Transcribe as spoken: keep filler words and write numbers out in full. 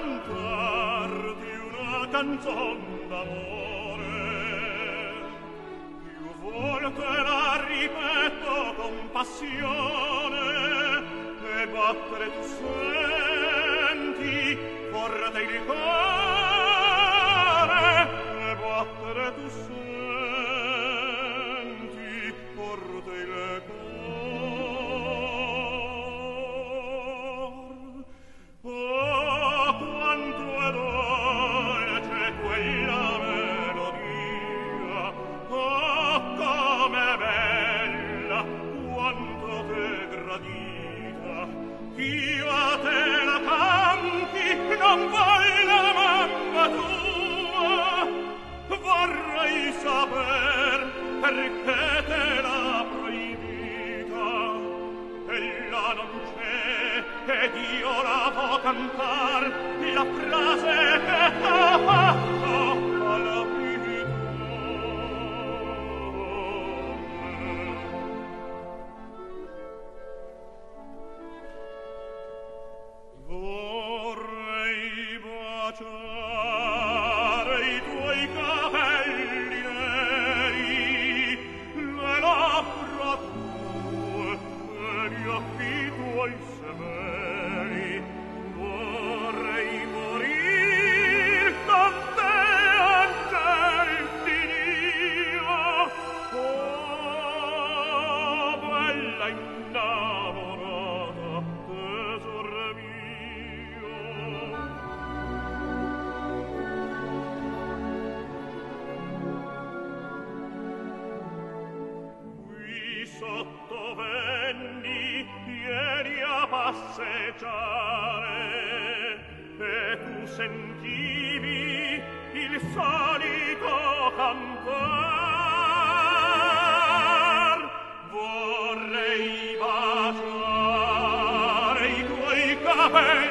cantarti una canzon d'amore. Più volte la ripeto con passione, e battere tu senti forte il cuore, e battere tu senti forte il cuore. Oh, quanto è dolce quella melodia, oh, come bella, quanto t'è gradita. Io a te la canti, non vuoi la mamma tua, vorrei saper perché te l'ha proibita. Ella non c'è ed io la vo cantar, la frase che t'ha fatto alla vita. Vorrei baciare i tuoi capelli neri, le labbra tue e gli occhi tuoi severi. Vorrei morir con te, angel di Dio. Oh, bella innamorata, tesoro mio. Qui sotto venni ieri a passeggiare, e tu sentivi il solito cantar. Vorrei baciare i tuoi capelli